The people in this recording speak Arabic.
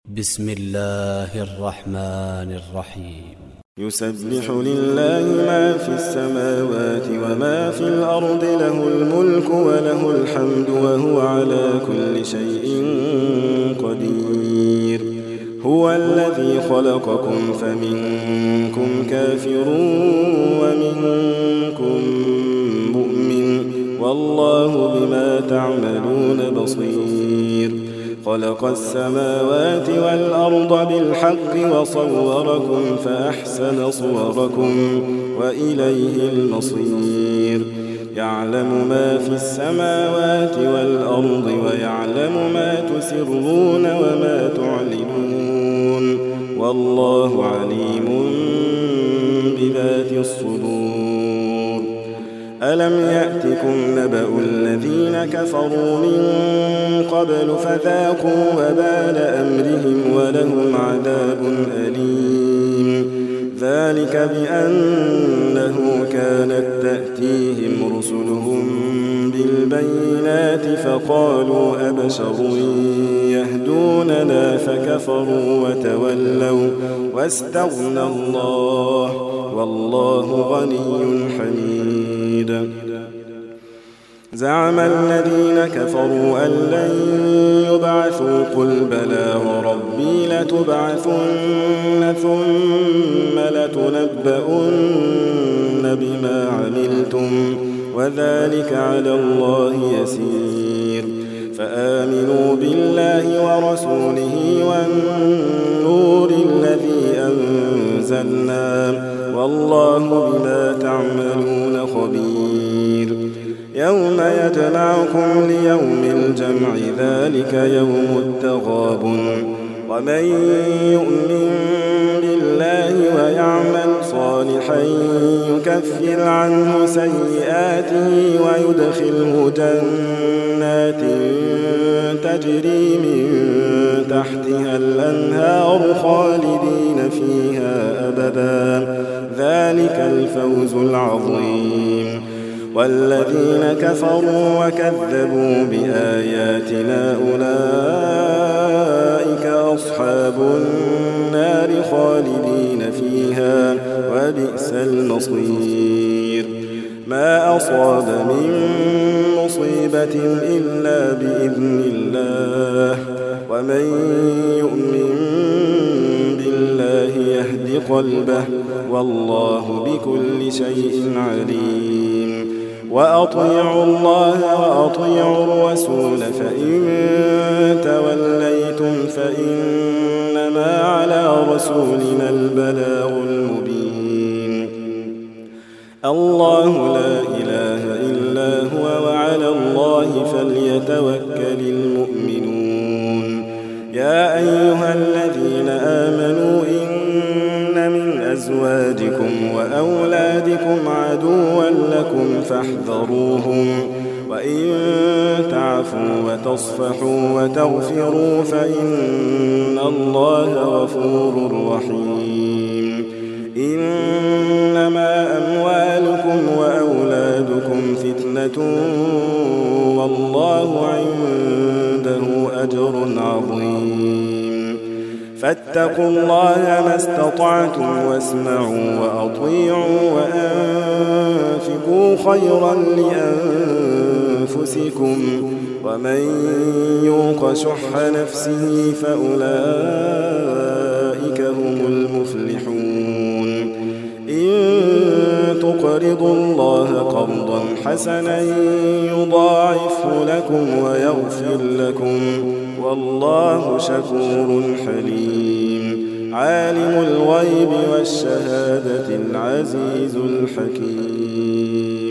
بسم الله الرحمن الرحيم. يسبح لله ما في السماوات وما في الأرض، له الملك وله الحمد وهو على كل شيء قدير. هو الذي خلقكم فمنكم كافر ومنكم مؤمن، والله بما تعملون بصير. خلق السماوات والأرض بالحق وصوركم فأحسن صوركم وإليه المصير. يعلم ما في السماوات والأرض ويعلم ما تسرون وما تعلنون، والله عليم بذات الصدور. ألم يأتكم نبأ الذين كفروا من قبل فذاقوا وبال أمرهم ولهم عذاب أليم. ذلك بأنه كانت تأتيهم رسلهم بالبينات فقالوا أبشر يهدوننا فكفروا وتولوا واستغنى الله، والله غني حميد. زعم الذين كفروا أن لن يبعثوا قل بلى وربي لتبعثن ثم لتنبؤن بما عملتم وذلك على الله يسير. فآمنوا بالله ورسوله والنور الذي أنزلنا، والله بما تعملون خبير. يوم يجمعكم ليوم الجمع ذلك يوم التغابن. ومن يؤمن بالله ويعمل صالحا يكفر عنه سيئاته ويدخله جنات تجري من تحتها الأنهار خالدين فيها أبدا، ذلك الفوز العظيم. والذين كفروا وكذبوا بآياتنا أولئك أصحاب النار خالدين فيها وبئس المصير. ما أصاب من مصيبة إلا بإذن الله، ومن يؤمن بالله يهد قلبه، والله بكل شيء عليم. وأطيعوا الله وأطيعوا الرسول، فإن توليتم فإنما على رسولنا البلاغ المبين. الله لا إله إلا هو وعلى الله فليتوكل المؤمنون. يا أيها الذين آمنوا إن من أزواجكم وأولادكم عدوا لكم فاحذروهم، وإن تعفوا وتصفحوا وتغفروا فإن الله غفور رحيم. إنما أموالكم وأولادكم فتنة، والله عنده أجر عظيم. فاتقوا الله ما استطعتم واسمعوا وأطيعوا وأنفقوا خيرا لأنفسكم، ومن يوق شح نفسه فأولئك هم المفلحون. إن تقرضوا الله قرضا حسنا يضاعفه لكم ويغفر لكم، والله شكور حليم. عالم الغيب والشهادة العزيز الحكيم.